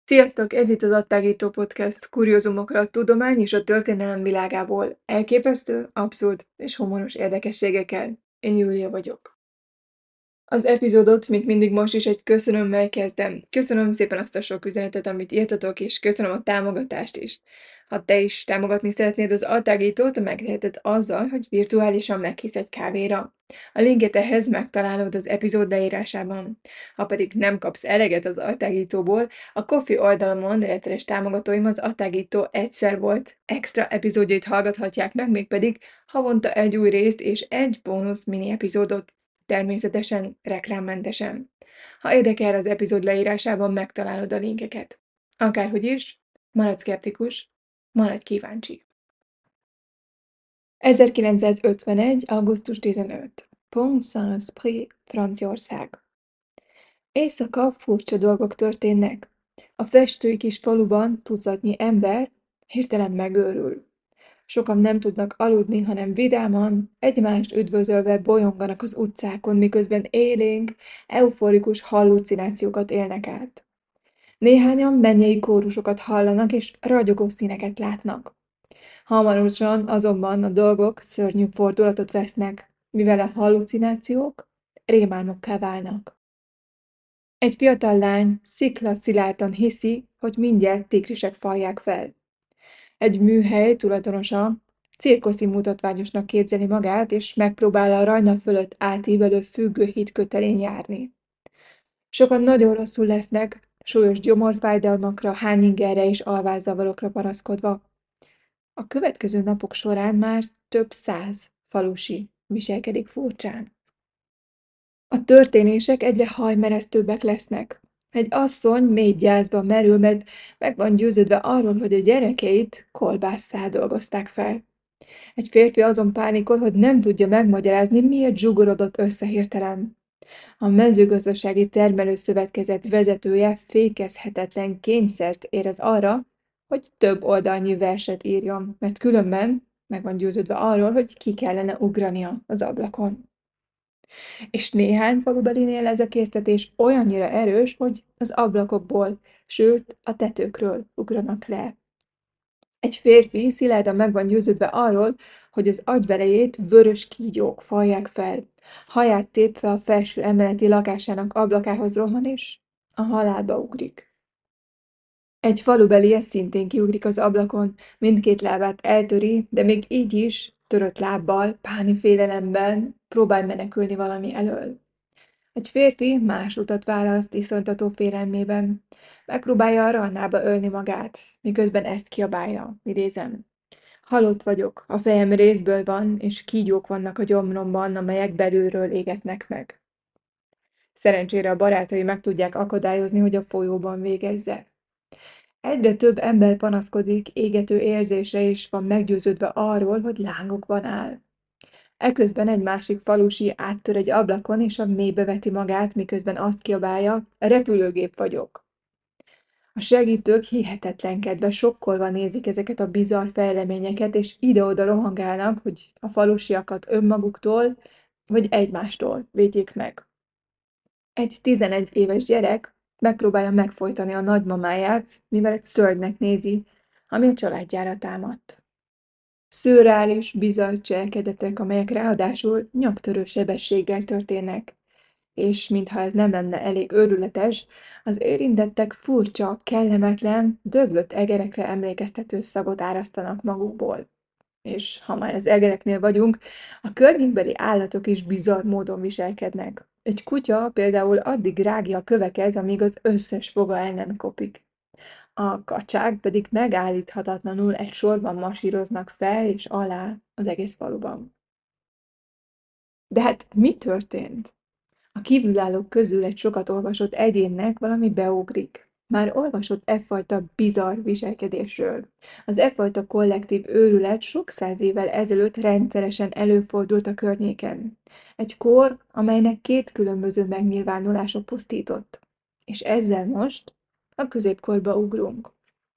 Sziasztok! Ez itt az Attágító Podcast, kuriózumokra a tudomány és a történelem világából. Elképesztő, abszurd és humoros érdekességekkel. Én Júlia vagyok. Az epizódot, mint mindig most is egy köszönömmel kezdem. Köszönöm szépen azt a sok üzenetet, amit írtatok, és köszönöm a támogatást is. Ha te is támogatni szeretnéd az Altágítót, megteheted azzal, hogy virtuálisan meghívsz egy kávéra. A linket ehhez megtalálod az epizód leírásában. Ha pedig nem kapsz eleget az Altágítóból, a Ko-fi oldalamon rendszeres támogatóim az Altágító egyszer volt extra epizódjait hallgathatják meg, mégpedig havonta egy új részt és egy bónusz mini epizódot. Természetesen reklámmentesen. Ha érdekel, az epizód leírásában megtalálod a linkeket. Akárhogy is, maradj szkeptikus, maradj kíváncsi. 1951. augusztus 15. Pont-Saint-Esprit, Franciaország. Éjszaka furcsa dolgok történnek. A festői kis faluban tucatnyi ember hirtelen megőrül. Sokan nem tudnak aludni, hanem vidáman, egymást üdvözölve bolyonganak az utcákon, miközben élénk, euforikus hallucinációkat élnek át. Néhányan mennyei kórusokat hallanak, és ragyogó színeket látnak. Hamarosan azonban a dolgok szörnyű fordulatot vesznek, mivel a hallucinációk rémálmokká válnak. Egy fiatal lány sziklaszilárdan hiszi, hogy mindjárt tigrisek falják fel. Egy műhely tulajdonosa cirkuszi mutatványosnak képzeli magát, és megpróbál a Rajna fölött átívelő függőhíd kötelén járni. Sokan nagyon rosszul lesznek, súlyos gyomorfájdalmakra, hányingerre és alvászavarokra panaszkodva. A következő napok során már több 100 falusi viselkedik furcsán. A történések egyre hajmeresztőbbek lesznek. Egy asszony mély gyászba merül, mert meg van győződve arról, hogy a gyerekeit kolbásszal dolgozták fel. Egy férfi azon pánikol, hogy nem tudja megmagyarázni, miért zsugorodott össze hirtelen. A mezőgazdasági termelőszövetkezet vezetője fékezhetetlen kényszert érez arra, hogy több oldalnyi verset írjon, mert különben meg van győződve arról, hogy ki kellene ugrania az ablakon. És néhány falubelinél ez a késztetés olyannyira erős, hogy az ablakokból, sőt a tetőkről ugranak le. Egy férfi szilárdan meg van győződve arról, hogy az agyvelejét vörös kígyók falják fel. Haját tépve a felső emeleti lakásának ablakához rohan, és a halálba ugrik. Egy falubeli szintén kiugrik az ablakon, mindkét lábát eltöri, de még így is, törött lábbal, páni félelemben próbál menekülni valami elől. Egy férfi más utat választ iszonytató félelmében. Megpróbálja a rannába ölni magát, miközben ezt kiabálja, idézem. Halott vagyok, a fejem rézből van, és kígyók vannak a gyomromban, amelyek belülről égetnek meg. Szerencsére a barátai meg tudják akadályozni, hogy a folyóban végezze. Egyre több ember panaszkodik égető érzése, és van meggyőződve arról, hogy lángokban áll. Eközben egy másik falusi áttör egy ablakon, és a mélybe veti magát, miközben azt kiabálja, repülőgép vagyok. A segítők hihetetlenkedve, sokkolva nézik ezeket a bizarr fejleményeket, és ide-oda rohangálnak, hogy a falusiakat önmaguktól vagy egymástól védjék meg. Egy 11 éves gyerek megpróbálja megfojtani a nagymamáját, mivel egy szörnynek nézi, ami a családjára támadt. Szürreális, bizarr cselekedetek, amelyek ráadásul nyaktörő sebességgel történnek. És mintha ez nem lenne elég őrületes, az érintettek furcsa, kellemetlen, döglött egerekre emlékeztető szagot árasztanak magukból. És ha már az egereknél vagyunk, a környékbeli állatok is bizarr módon viselkednek. Egy kutya például addig rágja a köveket, amíg az összes foga el nem kopik. A kacsák pedig megállíthatatlanul egy sorban masíroznak fel és alá az egész faluban. De hát mi történt? A kívülállók közül egy sokat olvasott egyénnek valami beugrik. Már olvasott fajta bizarr viselkedésről. Az fajta kollektív őrület sok 100 évvel ezelőtt rendszeresen előfordult a környéken. Egy kor, amelynek két különböző megnyilvánulása pusztított. És ezzel most a középkorba ugrunk.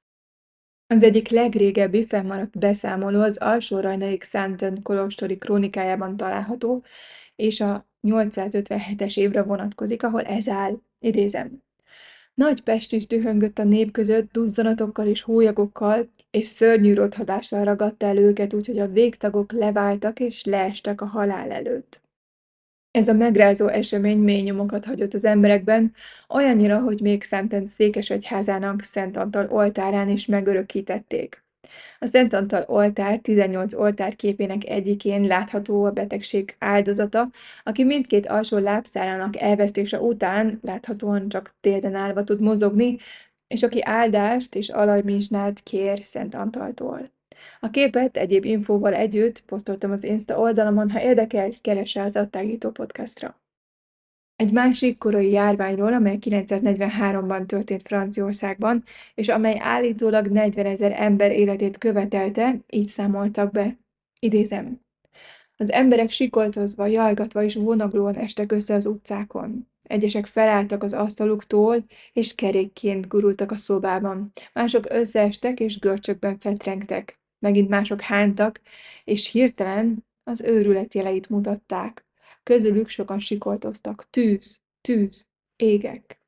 Az egyik legrégebbi fennmaradt beszámoló az alsó-rajnai Xanten kolostori krónikájában található, és a 857-es évre vonatkozik, ahol ez áll, idézem. Nagy pest is dühöngött a nép között, duzzanatokkal és hólyagokkal, és szörnyű rothadással ragadta el őket, úgyhogy a végtagok leváltak és leestek a halál előtt. Ez a megrázó esemény mély nyomokat hagyott az emberekben, olyannyira, hogy még Szenten székesegyházának Szent Antal oltárán is megörökítették. A Szent Antal oltár 18 oltárképének egyikén látható a betegség áldozata, aki mindkét alsó lábszárának elvesztése után láthatóan csak térden állva tud mozogni, és aki áldást és alajmizsnát kér Szent Antaltól. A képet egyéb infóval együtt posztoltam az Insta oldalamon, ha érdekel, keresse az Adtágító podcastra. Egy másik korai járványról, amely 943-ban történt Franciaországban, és amely állítólag 40 000 ember életét követelte, így számoltak be. Idézem. Az emberek sikoltozva, jajgatva és vonaglóan estek össze az utcákon. Egyesek felálltak az asztaluktól, és kerékként gurultak a szobában. Mások összeestek, és görcsökben fetrengtek. Megint mások hánytak, és hirtelen az őrület jeleit mutatták. Közülük sokan sikoltoztak. Tűz, tűz, égek.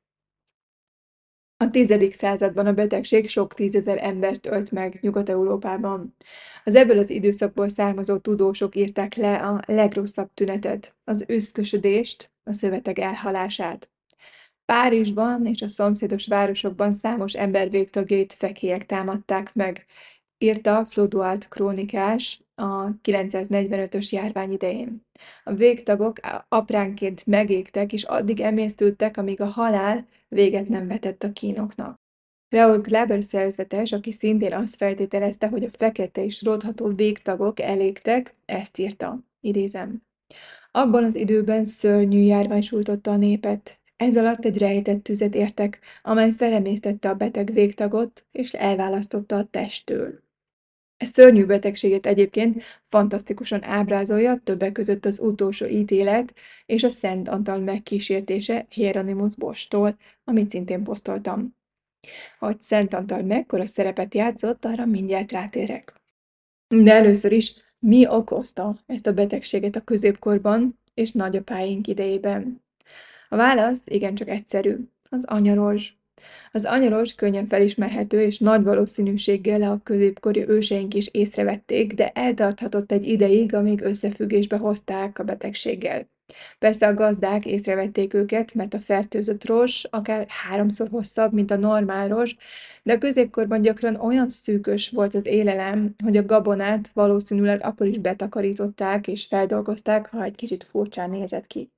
A 10. században a betegség sok tízezer embert ölt meg Nyugat-Európában. Az ebből az időszakból származó tudósok írták le a legrosszabb tünetet, az őszkösödést, a szöveteg elhalását. Párizsban és a szomszédos városokban számos ember végtagjait fekélyek támadták meg, írta Flodoald krónikás a 945-ös járvány idején. A végtagok apránként megégtek, és addig emésztődtek, amíg a halál véget nem vetett a kínoknak. Raoul Glaber szerzetes, aki szintén azt feltételezte, hogy a fekete és rotható végtagok elégtek, ezt írta, idézem. Abban az időben szörnyű járvány sújtotta a népet. Ez alatt egy rejtett tüzet értek, amely felemésztette a beteg végtagot, és elválasztotta a testtől. E szörnyű betegséget egyébként fantasztikusan ábrázolja többek között az utolsó ítélet és a Szent Antal megkísértése Hieronymus Boschtól, amit szintén posztoltam. Hogy Szent Antal mekkora szerepet játszott, arra mindjárt rátérek. De először is, mi okozta ezt a betegséget a középkorban és nagyapáink idejében? A válasz igencsak egyszerű, az anyaros. Az anyaros könnyen felismerhető, és nagy valószínűséggel a középkori őseink is észrevették, de eltarthatott egy ideig, amíg összefüggésbe hozták a betegséggel. Persze a gazdák észrevették őket, mert a fertőzött rozs akár 3-szor hosszabb, mint a normál rozs, de a középkorban gyakran olyan szűkös volt az élelem, hogy a gabonát valószínűleg akkor is betakarították és feldolgozták, ha egy kicsit furcsán nézett ki.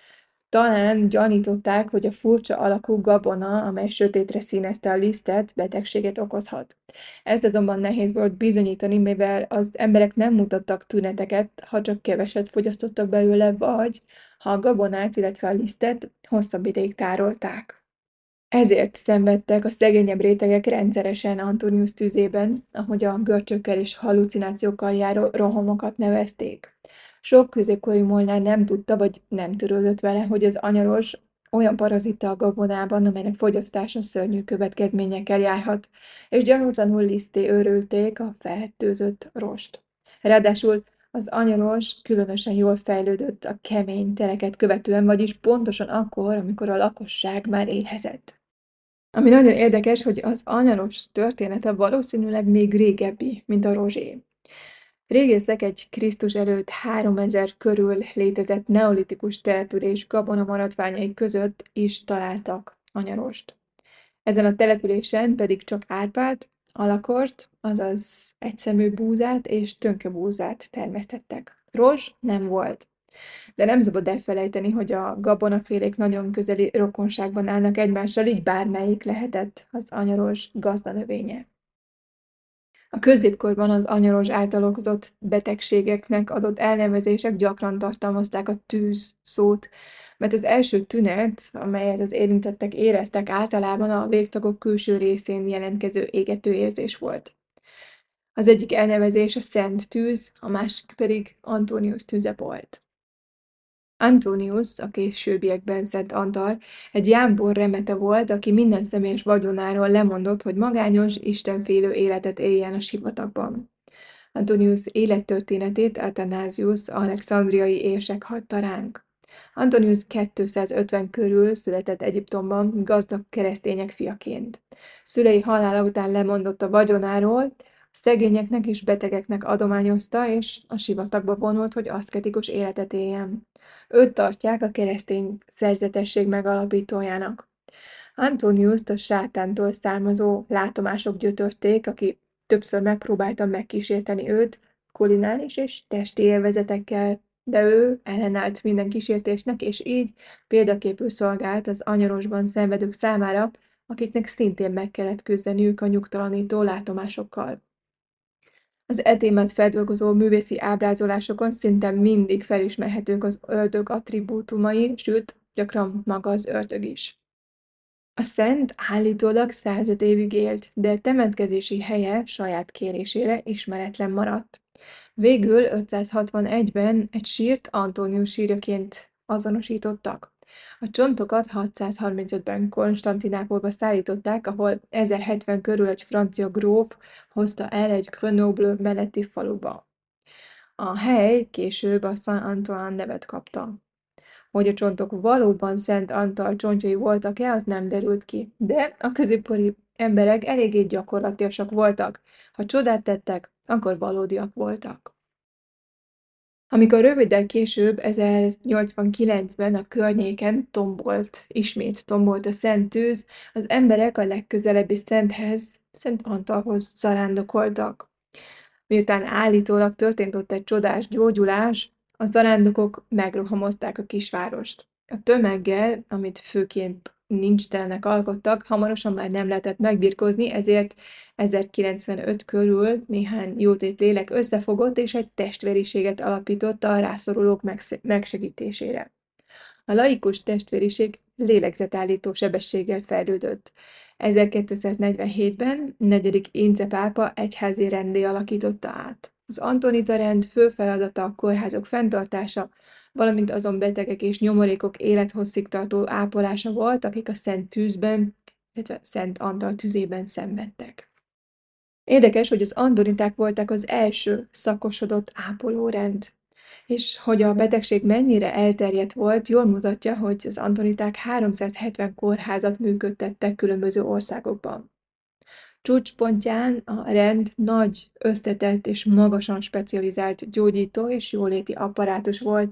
Talán gyanították, hogy a furcsa alakú gabona, amely sötétre színezte a lisztet, betegséget okozhat. Ezt azonban nehéz volt bizonyítani, mivel az emberek nem mutattak tüneteket, ha csak keveset fogyasztottak belőle, vagy ha a gabonát, illetve a lisztet hosszabb ideig tárolták. Ezért szenvedtek a szegényebb rétegek rendszeresen Antonius tüzében, ahogy a görcsökkel és hallucinációkkal járó rohamokat nevezték. Sok középkori molnár nem tudta, vagy nem törődött vele, hogy az anyaros olyan parazita a gabonában, amelynek fogyasztása szörnyű következményekkel járhat, és gyanútlanul liszté őrülték a fertőzött rost. Ráadásul az anyaros különösen jól fejlődött a kemény teleket követően, vagyis pontosan akkor, amikor a lakosság már éhezett. Ami nagyon érdekes, hogy az anyaros története valószínűleg még régebbi, mint a rozsé. Régészek egy Krisztus előtt 3000 körül létezett neolitikus település gabona maradványai között is találtak anyarost. Ezen a településen pedig csak árpát, alakort, azaz egyszemű búzát és tönkebúzát termesztettek. Rozs nem volt. De nem szabad elfelejteni, hogy a gabonafélék nagyon közeli rokonságban állnak egymással, így bármelyik lehetett az anyaros gazdanövénye. A középkorban az anyaros által okozott betegségeknek adott elnevezések gyakran tartalmazták a tűz szót, mert az első tünet, amelyet az érintettek éreztek, általában a végtagok külső részén jelentkező égető érzés volt. Az egyik elnevezés a szent tűz, a másik pedig Antonius tüze volt. Antonius, a későbbiekben Szent Antal, egy jámbor remete volt, aki minden személyes vagyonáról lemondott, hogy magányos, istenfélő életet éljen a sivatagban. Antonius élettörténetét Athanasius alexandriai érsek hagyta ránk. Antonius 250 körül született Egyiptomban gazdag keresztények fiaként. Szülei halála után lemondott a vagyonáról, a szegényeknek és betegeknek adományozta, és a sivatagba vonult, hogy aszketikus életet éljen. Őt tartják a keresztény szerzetesség megalapítójának. Antoniust a sátántól származó látomások gyötörték, aki többször megpróbálta megkísérteni őt kulináris és testi élvezetekkel, de ő ellenállt minden kísértésnek, és így példaképül szolgált az anyarosban szenvedők számára, akiknek szintén meg kellett küzdeniük a nyugtalanító látomásokkal. Az etémet feldolgozó művészi ábrázolásokon szinte mindig felismerhetők az ördög attribútumai, sőt, gyakran maga az ördög is. A szent állítólag 105 évig élt, de temetkezési helye saját kérésére ismeretlen maradt. Végül 561-ben egy sírt Antonius sírjaként azonosítottak. A csontokat 635-ben Konstantinápolba szállították, ahol 1070 körül egy francia gróf hozta el egy Grenoble melletti faluba. A hely később a Saint-Antoine nevet kapta. Hogy a csontok valóban Szent Antal csontjai voltak-e, az nem derült ki, de a középkori emberek eléggé gyakorlatiasak voltak. Ha csodát tettek, akkor valódiak voltak. Amikor röviddel később, 1089-ben a környéken ismét tombolt a Szent Tűz, az emberek a legközelebbi szenthez, Szent Antalhoz zarándokoltak. Miután állítólag történt ott egy csodás gyógyulás, a zarándokok megrohamozták a kisvárost. A tömeggel, amit főképp nincstelenek alkottak, hamarosan már nem lehetett megbirkózni, ezért 1095 körül néhány jótét lélek összefogott, és egy testvériséget alapított a rászorulók megsegítésére. A laikus testvériség lélegzetállító sebességgel fejlődött. 1247-ben 4. Ince pápa egyházi renddé alakította át. Az antonita rend fő feladata a kórházak fenntartása, valamint azon betegek és nyomorékok élethosszig tartó ápolása volt, akik a Szent Tűzben, illetve Szent Antal tüzében szenvedtek. Érdekes, hogy az antoniták voltak az első szakosodott ápolórend, és hogy a betegség mennyire elterjedt volt, jól mutatja, hogy az antoniták 370 kórházat működtettek különböző országokban. Csúcspontján a rend nagy, összetett és magasan specializált gyógyító és jóléti apparátus volt.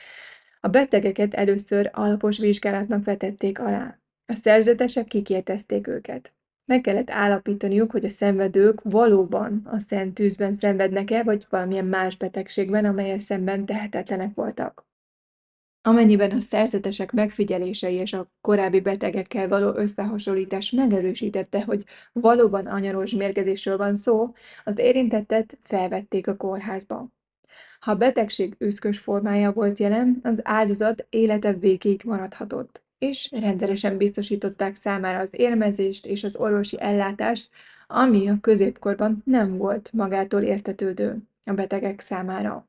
A betegeket először alapos vizsgálatnak vetették alá. A szerzetesek kikérdezték őket. Meg kellett állapítaniuk, hogy a szenvedők valóban a Szent Tűzben szenvednek-e, vagy valamilyen más betegségben, amellyel szemben tehetetlenek voltak. Amennyiben a szerzetesek megfigyelései és a korábbi betegekkel való összehasonlítás megerősítette, hogy valóban anyaros mérgezésről van szó, az érintettet felvették a kórházba. Ha a betegség üszkös formája volt jelen, az áldozat élete végéig maradhatott, és rendszeresen biztosították számára az élmezést és az orvosi ellátást, ami a középkorban nem volt magától értetődő a betegek számára.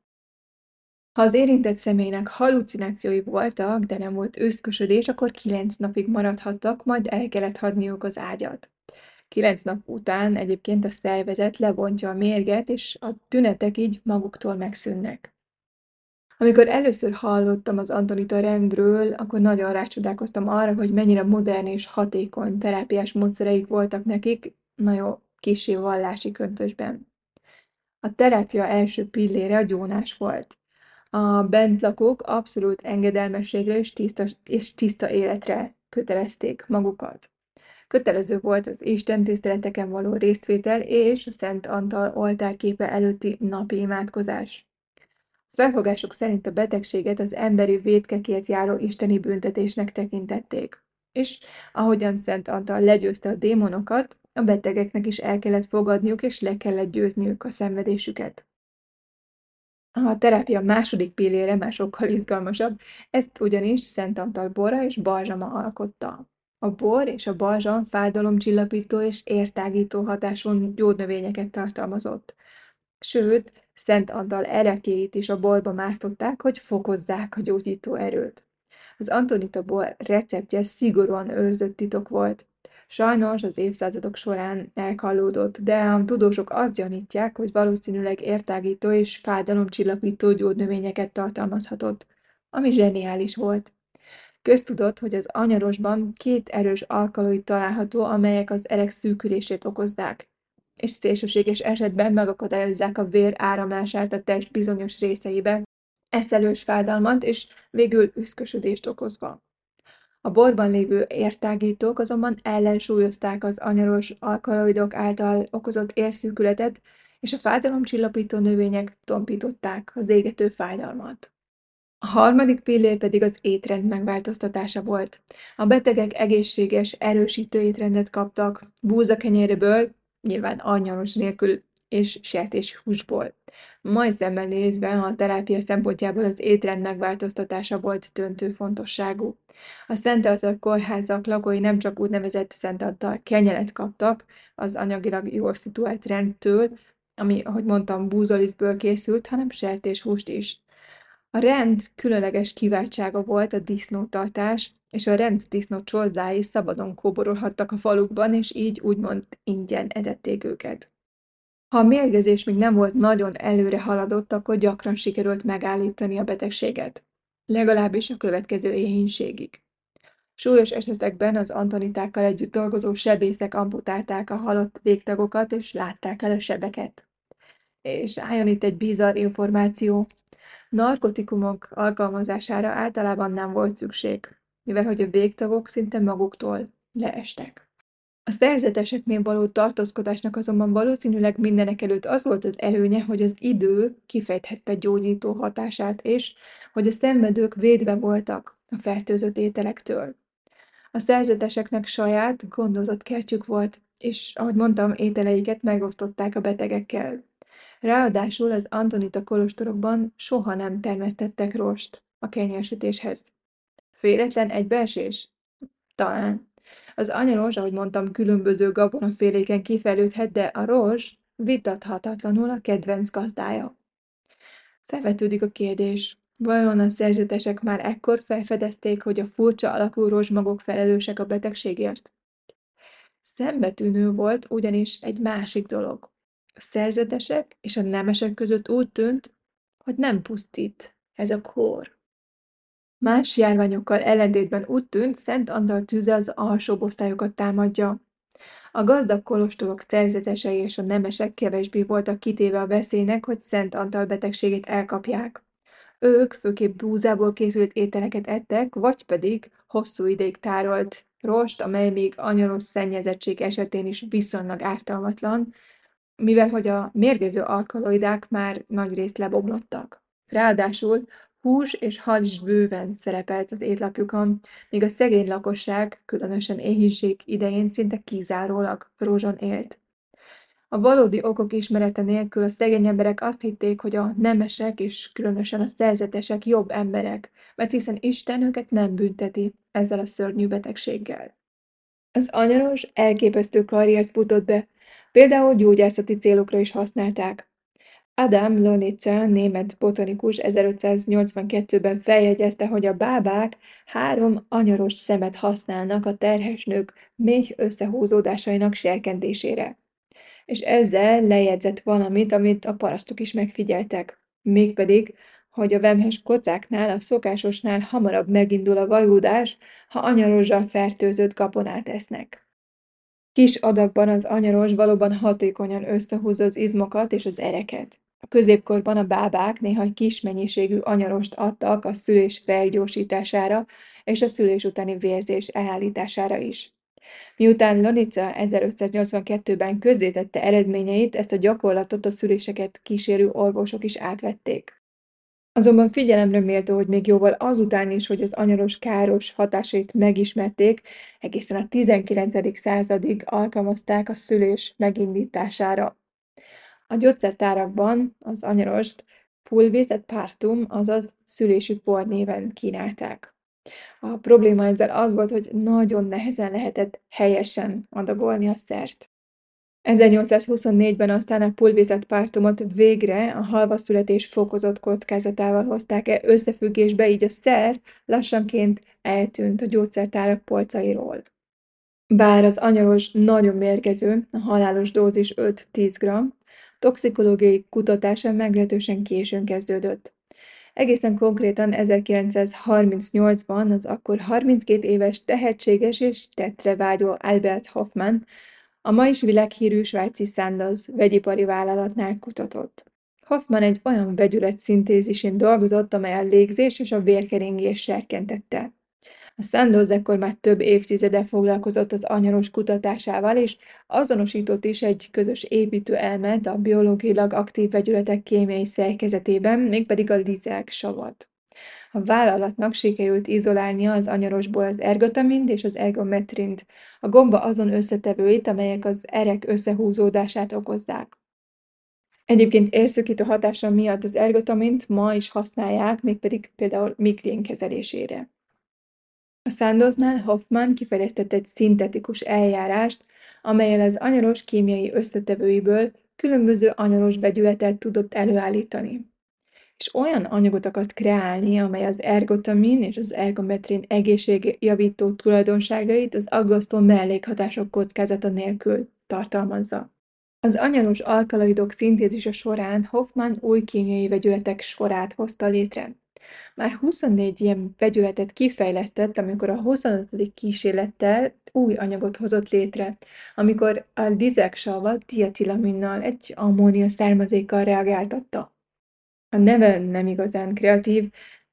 Ha az érintett személynek hallucinációi voltak, de nem volt őszkösödés, akkor 9 napig maradhattak, majd el kellett hagyniuk az ágyat. 9 nap után egyébként a szervezet lebontja a mérget, és a tünetek így maguktól megszűnnek. Amikor először hallottam az antonita rendről, akkor nagyon rácsodálkoztam arra, hogy mennyire modern és hatékony terápiás módszereik voltak nekik, nagyon kissé vallási köntösben. A terápia első pillére a gyónás volt. A bentlakók abszolút engedelmességre és tiszta életre kötelezték magukat. Kötelező volt az istentiszteleteken való résztvétel és a Szent Antal oltárképe előtti napi imádkozás. A felfogások szerint a betegséget az emberi vétkekért járó isteni büntetésnek tekintették. És ahogyan Szent Antal legyőzte a démonokat, a betegeknek is el kellett fogadniuk és le kellett győzniük a szenvedésüket. A terápia második pillére már sokkal izgalmasabb, ezt ugyanis Szent Antal bora és balzsama alkotta. A bor és a balzsam fájdalomcsillapító és értágító hatású gyógynövényeket tartalmazott. Sőt, Szent Antal erekéit is a borba mártották, hogy fokozzák a gyógyító erőt. Az antonita bor receptje szigorúan őrzött titok volt. Sajnos az évszázadok során elkallódott, de a tudósok azt gyanítják, hogy valószínűleg értágító és fájdalomcsillapító gyógynövényeket tartalmazhatott, ami zseniális volt. Köztudott, hogy az anyarosban két erős alkaloid található, amelyek az erek szűkülését okozzák, és szélsőséges esetben megakadályozzák a vér áramlását a test bizonyos részeibe, eszelős fájdalmat és végül üszkösödést okozva. A borban lévő értágítók azonban ellensúlyozták az anyaros alkaloidok által okozott érszűkületet, és a fájdalomcsillapító növények tompították az égető fájdalmat. A harmadik pillér pedig az étrend megváltoztatása volt. A betegek egészséges, erősítő étrendet kaptak, búzakenyérből, nyilván anyalos nélkül, és sertéshúsból. Mai szemmel nézve a terápia szempontjából az étrend megváltoztatása volt döntő fontosságú. A Szent Antal kórházak lakói nem csak úgynevezett Szent Antal kenyeret kaptak az anyagilag jól szituált rendtől, ami, ahogy mondtam, búzolisztből készült, hanem sertéshúst is. A rend különleges kiváltsága volt a disznótartás, és a rend disznó csoldái szabadon kóborolhattak a falukban, és így úgymond ingyen edették őket. Ha a mérgezés még nem volt nagyon előre haladott, akkor gyakran sikerült megállítani a betegséget. Legalábbis a következő éhínségig. Súlyos esetekben az antonitákkal együtt dolgozó sebészek amputálták a halott végtagokat, és látták el a sebeket. És álljon itt egy bizarr információ. Narkotikumok alkalmazására általában nem volt szükség, mivel hogy a végtagok szinte maguktól leestek. A szerzeteseknél való tartózkodásnak azonban valószínűleg mindenekelőtt az volt az előnye, hogy az idő kifejthette gyógyító hatását, és hogy a szenvedők védve voltak a fertőzött ételektől. A szerzeteseknek saját, gondozott kertjük volt, és ahogy mondtam, ételeiket megosztották a betegekkel. Ráadásul az antonita kolostorokban soha nem termesztettek rost a kenyérsütéshez. Véletlen egybeesés? Talán. Az anyaros, ahogy mondtam, különböző gabonaféléken kifejlődhet, de a rozs vitathatatlanul a kedvenc gazdája. Felvetődik a kérdés, vajon a szerzetesek már ekkor felfedezték, hogy a furcsa alakú rozsmagok felelősek a betegségért? Szembetűnő volt ugyanis egy másik dolog. A szerzetesek és a nemesek között úgy tűnt, hogy nem pusztít ez a kór. Más járványokkal ellentétben úgy tűnt, Szent Antal tüze az alsóbb osztályokat támadja. A gazdag kolostorok szerzetesei és a nemesek kevésbé voltak kitéve a veszélynek, hogy Szent Antal betegségét elkapják. Ők főképp búzából készült ételeket ettek, vagy pedig hosszú ideig tárolt rost, amely még anyalos szennyezettség esetén is viszonylag ártalmatlan, mivel hogy a mérgező alkaloidák már nagyrészt lebomlottak. Ráadásul hús és hal is bőven szerepelt az étlapjukon, míg a szegény lakosság, különösen éhínség idején szinte kizárólag rozson élt. A valódi okok ismerete nélkül a szegény emberek azt hitték, hogy a nemesek és különösen a szerzetesek jobb emberek, mert hiszen Isten őket nem bünteti ezzel a szörnyű betegséggel. Az anyaros elképesztő karriert futott be, például gyógyászati célokra is használták. Adam Lonica, német botanikus 1582-ben feljegyezte, hogy a bábák 3 anyaros szemet használnak a terhes nők méh összehúzódásainak serkentésére. És ezzel lejegyzett valamit, amit a parasztok is megfigyeltek. Mégpedig, hogy a vemhes kocáknál a szokásosnál hamarabb megindul a vajúdás, ha anyarossal fertőzött gabonát esznek. Kis adagban az anyaros valóban hatékonyan összehúzza az izmokat és az ereket. A középkorban a bábák néha kis mennyiségű anyarost adtak a szülés felgyorsítására és a szülés utáni vérzés elállítására is. Miután Lonica 1582-ben közzétette eredményeit, ezt a gyakorlatot a szüléseket kísérő orvosok is átvették. Azonban figyelemre méltó, hogy még jóval azután is, hogy az anyaros káros hatásait megismerték, egészen a 19. századig alkalmazták a szülés megindítására. A gyógyszertárakban az anyarost pulvis et partum, azaz szülési por néven kínálták. A probléma ezzel az volt, hogy nagyon nehezen lehetett helyesen adagolni a szert. 1824-ben aztán a pulvis et partumot végre a halvaszületés fokozott kockázatával hozták összefüggésbe, így a szer lassanként eltűnt a gyógyszertárak polcairól. Bár az anyaros nagyon mérgező, a halálos dózis 5-10 g, toxikológiai kutatása meglehetősen későn kezdődött. Egészen konkrétan 1938-ban az akkor 32 éves tehetséges és tettre vágyó Albert Hoffmann a ma is világhírű svájci Sandoz vegyipari vállalatnál kutatott. Hoffmann egy olyan vegyület szintézisén dolgozott, amely a légzés és a vérkeringés serkentette. A Sandoz ekkor már több évtizede foglalkozott az anyaros kutatásával, és azonosított is egy közös építőelemet a biológiailag aktív vegyületek kémiai szerkezetében, mégpedig a lizergsavat. A vállalatnak sikerült izolálnia az anyarosból az ergotamint és az ergometrint, a gomba azon összetevőit, amelyek az erek összehúzódását okozzák. Egyébként érszökítő hatása miatt az ergotamint ma is használják, mégpedig például migrén kezelésére. A Sandoznál Hoffmann kifejlesztett egy szintetikus eljárást, amellyel az anyaros kémiai összetevőiből különböző anyaros vegyületet tudott előállítani. És olyan anyagot akart kreálni, amely az ergotamin és az ergometrin egészségjavító tulajdonságait az aggasztó mellékhatások kockázata nélkül tartalmazza. Az anyaros alkaloidok szintézise során Hoffmann új kémiai vegyületek sorát hozta létre. Már 24 ilyen vegyületet kifejlesztett, amikor a 25. kísérlettel új anyagot hozott létre, amikor a lizegsavat dietilaminnal, egy ammónia származékkal reagáltatta. A neve nem igazán kreatív,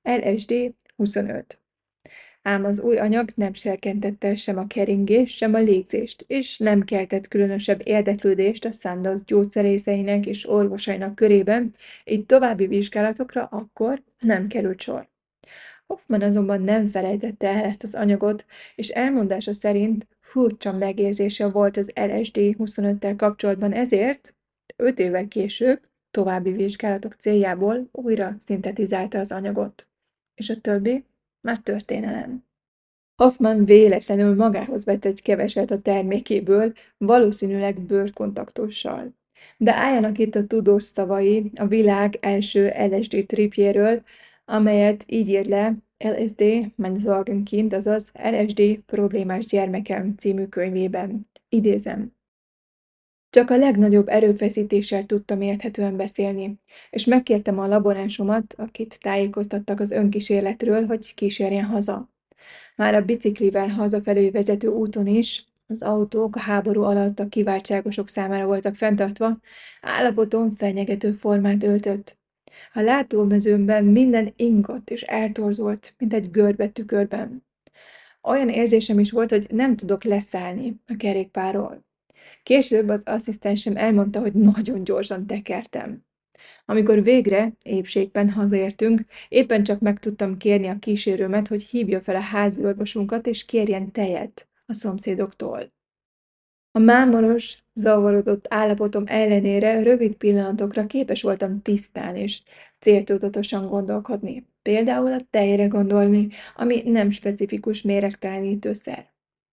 LSD-25. Ám az új anyag nem serkentette sem a keringést, sem a légzést, és nem keltett különösebb érdeklődést a Sandoz gyógyszerészeinek és orvosainak körében, így további vizsgálatokra akkor nem került sor. Hoffmann azonban nem felejtette el ezt az anyagot, és elmondása szerint furcsa megérzése volt az LSD-25-tel kapcsolatban, ezért 5 évvel később további vizsgálatok céljából újra szintetizálta az anyagot. És a többi már történelem. Hoffmann véletlenül magához vett egy keveset a termékéből, valószínűleg bőrkontaktussal. De álljanak itt a tudós szavai a világ első LSD tripjéről, amelyet így ír le LSD mein Sorgenkind, azaz LSD problémás gyermekem című könyvében. Idézem. Csak a legnagyobb erőfeszítéssel tudtam érthetően beszélni, és megkértem a laboránsomat, akit tájékoztattak az önkísérletről, hogy kísérjen haza. Már a biciklivel hazafelé vezető úton is, az autók a háború alatt a kiváltságosok számára voltak fenntartva, állapotom fenyegető formát öltött. A látómezőmben minden ingott és eltorzolt, mint egy görbe tükörben. Olyan érzésem is volt, hogy nem tudok leszállni a kerékpárról. Később az asszisztensem elmondta, hogy nagyon gyorsan tekertem. Amikor végre, épségben hazaértünk, éppen csak meg tudtam kérni a kísérőmet, hogy hívja fel a házi orvosunkat, és kérjen tejet a szomszédoktól. A mámoros, zavarodott állapotom ellenére rövid pillanatokra képes voltam tisztán és céltudatosan gondolkodni. Például a tejre gondolni, ami nem specifikus méregtelenítőszer.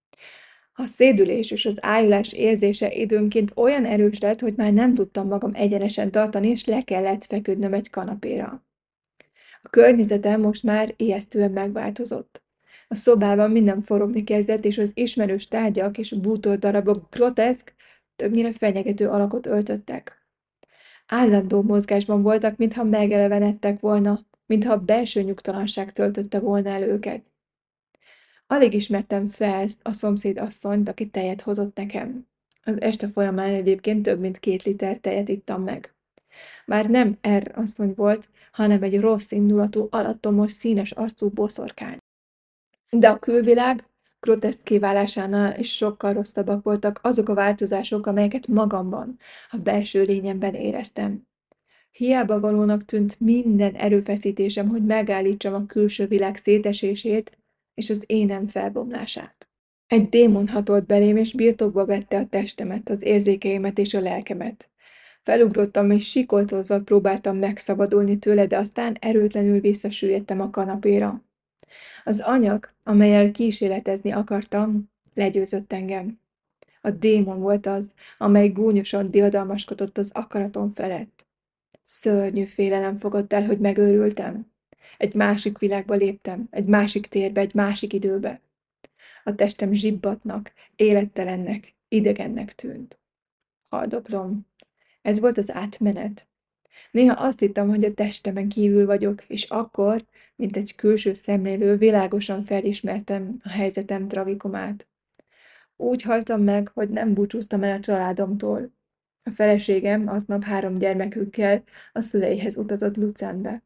A szédülés és az ájulás érzése időnként olyan erős lett, hogy már nem tudtam magam egyenesen tartani, és le kellett feküdnöm egy kanapéra. A környezetem most már ijesztően megváltozott. A szobában minden forogni kezdett, és az ismerős tárgyak és bútordarabok groteszk, többnyire fenyegető alakot öltöttek. Állandó mozgásban voltak, mintha megelevenedtek volna, mintha a belső nyugtalanság töltötte volna el őket. Alig ismertem fel a szomszéd asszonyt, aki tejet hozott nekem. Az este folyamán egyébként több mint 2 liter tejet ittam meg. Már nem asszony volt, hanem egy rossz indulatú, alattomos, színes arcú boszorkány. De a külvilág groteszk válásánál is sokkal rosszabbak voltak azok a változások, amelyeket magamban, a belső lényemben éreztem. Hiába valónak tűnt minden erőfeszítésem, hogy megállítsam a külső világ szétesését és az énem felbomlását. Egy démon hatolt belém, és birtokba vette a testemet, az érzékeimet és a lelkemet. Felugrottam, és sikoltozva próbáltam megszabadulni tőle, de aztán erőtlenül visszasüllyedtem a kanapéra. Az anyag, amellyel kísérletezni akartam, legyőzött engem. A démon volt az, amely gúnyosan diadalmaskodott az akaratom felett. Szörnyű félelem fogott el, hogy megőrültem. Egy másik világba léptem, egy másik térbe, egy másik időbe. A testem zsibbatnak, élettelennek, idegennek tűnt. Haldoklom. Ez volt az átmenet. Néha azt hittem, hogy a testemen kívül vagyok, és akkor, mint egy külső szemlélő, világosan felismertem a helyzetem tragikumát. Úgy haltam meg, hogy nem búcsúztam el a családomtól. A feleségem aznap 3 gyermekükkel a szüleihez utazott Luzernbe.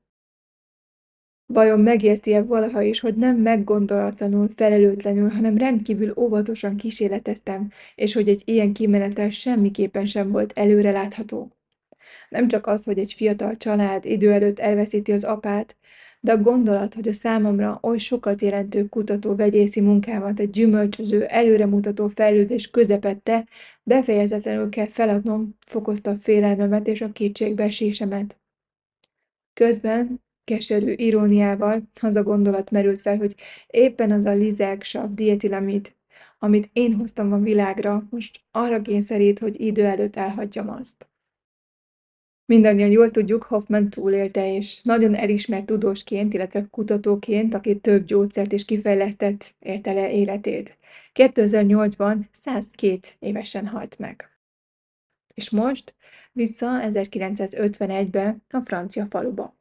Vajon megérti-e valaha is, hogy nem meggondolatlanul, felelőtlenül, hanem rendkívül óvatosan kísérleteztem, és hogy egy ilyen kimenetel semmiképpen sem volt előrelátható? Nem csak az, hogy egy fiatal család idő előtt elveszíti az apát, de a gondolat, hogy a számomra oly sokat jelentő kutató vegyészi munkámat egy gyümölcsöző, előremutató fejlődés közepette befejezetlenül kell feladnom, fokozta a félelmemet és a kétségbeesésemet. Közben, keserű iróniával az a gondolat merült fel, hogy éppen az a lizergsav dietilamid, amit én hoztam a világra, most arra kényszerít, hogy idő előtt elhagyjam azt. Mindannyian jól tudjuk, Hoffman túlélte, és nagyon elismert tudósként, illetve kutatóként, aki több gyógyszert is kifejlesztett, élte le életét. 2008-ban 102 évesen halt meg. És most vissza 1951-be a francia faluba.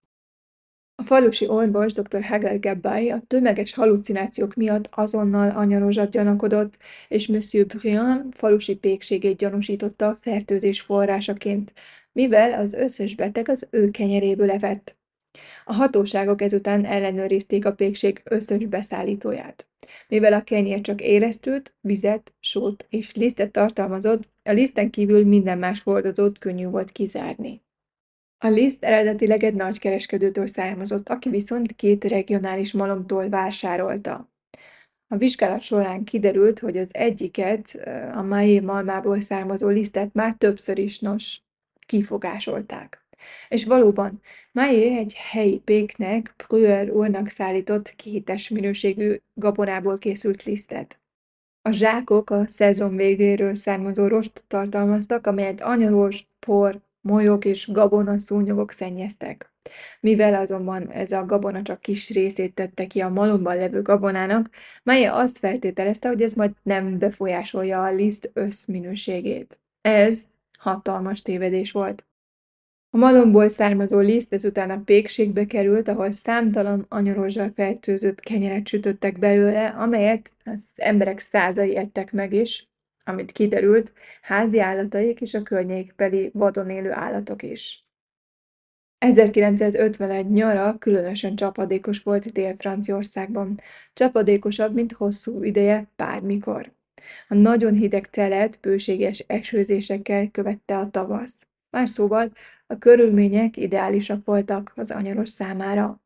A falusi orvos dr. Hegel Gabbay a tömeges halucinációk miatt azonnal anyarózsat gyanakodott, és Monsieur Briand falusi pékségét gyanúsította a fertőzés forrásaként, mivel az összes beteg az ő kenyeréből evett. A hatóságok ezután ellenőrizték a pékség összes beszállítóját. Mivel a kenyér csak ébresztőt, vizet, sót és lisztet tartalmazott, a liszten kívül minden más hordozót könnyű volt kizárni. A liszt eredetileg egy nagykereskedőtől származott, aki viszont 2 regionális malomtól vásárolta. A vizsgálat során kiderült, hogy az egyiket, a Maillé malmából származó lisztet már többször is kifogásolták. És valóban, Maillé egy helyi péknek, Breuer úrnak szállított 2-es minőségű gabonából készült lisztet. A zsákok a szezon végéről származó rost tartalmaztak, amelyet anyaros, por, molyok és gabonaszúnyogok szennyeztek. Mivel azonban ez a gabona csak kis részét tette ki a malomban levő gabonának, Maye azt feltételezte, hogy ez majd nem befolyásolja a liszt összminőségét. Ez hatalmas tévedés volt. A malomból származó liszt ezután a pékségbe került, ahol számtalan anyarózsal fertőzött kenyeret sütöttek belőle, amelyet az emberek százai ettek meg is, amit kiderült, házi állataik és a környékbeli vadon élő állatok is. 1951 nyara különösen csapadékos volt Dél-Franciaországban, csapadékosabb, mint hosszú ideje bármikor. A nagyon hideg telet bőséges esőzésekkel követte a tavasz. Más szóval, a körülmények ideálisak voltak az anyaros számára.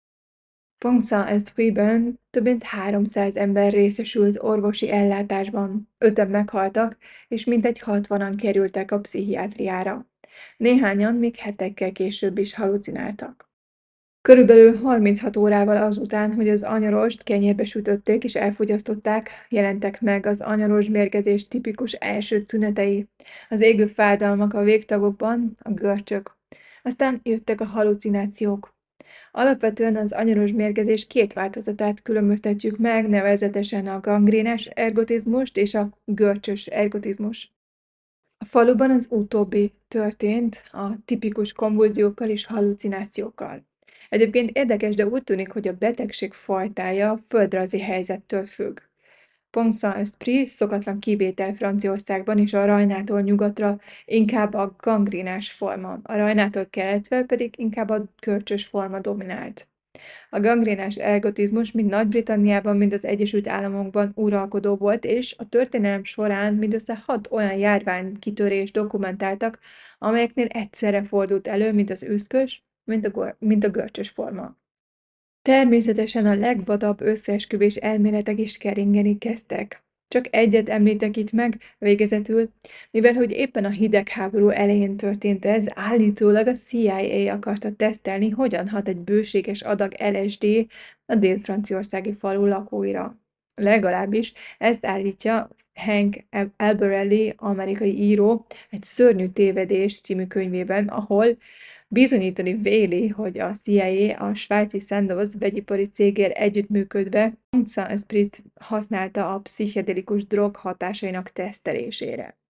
Pont-Saint-Esprit-ben több mint 300 ember részesült orvosi ellátásban, 5-en meghaltak, és mintegy 60-an kerültek a pszichiátriára. Néhányan még hetekkel később is halucináltak. Körülbelül 36 órával azután, hogy az anyarost kenyérbe sütötték és elfogyasztották, jelentek meg az anyaros mérgezés tipikus első tünetei. Az égő fájdalmak a végtagokban, a görcsök. Aztán jöttek a halucinációk. Alapvetően az anyaros mérgezés 2 változatát különböztetjük meg, nevezetesen a gangrénás ergotizmust és a görcsös ergotizmust. A faluban az utóbbi történt a tipikus konvulziókkal és hallucinációkkal. Egyébként érdekes, de úgy tűnik, hogy a betegség fajtája a földrajzi helyzettől függ. Pont-Saint-Esprit szokatlan kivétel Franciaországban és a Rajnától nyugatra inkább a gangrénás forma, a Rajnától keletre pedig inkább a görcsös forma dominált. A gangrénás ergotizmus mind Nagy-Britanniában, mind az Egyesült Államokban uralkodó volt, és a történelem során mindössze 6 olyan járványkitörést dokumentáltak, amelyeknél egyszerre fordult elő, mint az üszkös, mint a görcsös forma. Természetesen a legvadabb összeesküvés elméletek is keringeni kezdtek. Csak egyet említek itt meg, végezetül, mivel hogy éppen a hidegháború elején történt ez, állítólag a CIA akarta tesztelni, hogyan hat egy bőséges adag LSD a dél-franciaországi falu lakóira. Legalábbis ezt állítja Hank Albarelli, amerikai író, egy Szörnyű tévedés című könyvében, ahol bizonyítani véli, hogy a CIA a svájci Sandoz vegyipari céggel együttműködve Saint-Esprit használta a pszichedelikus drog hatásainak tesztelésére.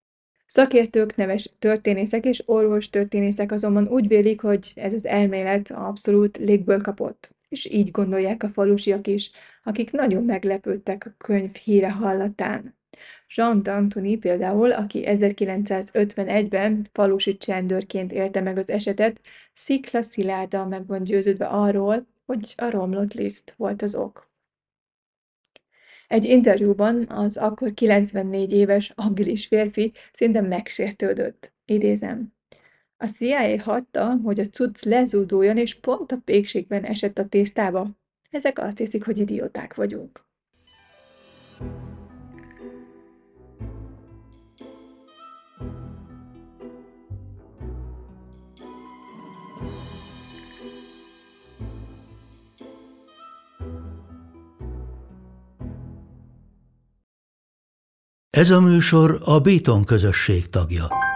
Szakértők, neves történészek és orvostörténészek azonban úgy vélik, hogy ez az elmélet abszolút légből kapott, és így gondolják a falusiak is, akik nagyon meglepődtek a könyv híre hallatán. Jean d'Antony például, aki 1951-ben falusi csendőrként élte meg az esetet, sziklaszilárdan meg van győződve arról, hogy a romlott liszt volt az ok. Egy interjúban az akkor 94 éves agilis férfi szinte megsértődött. Idézem. A CIA hagyta, hogy a cucc lezúduljon, és pont a pékségben esett a tésztába. Ezek azt hiszik, hogy idióták vagyunk. Ez a műsor a Béton közösség tagja.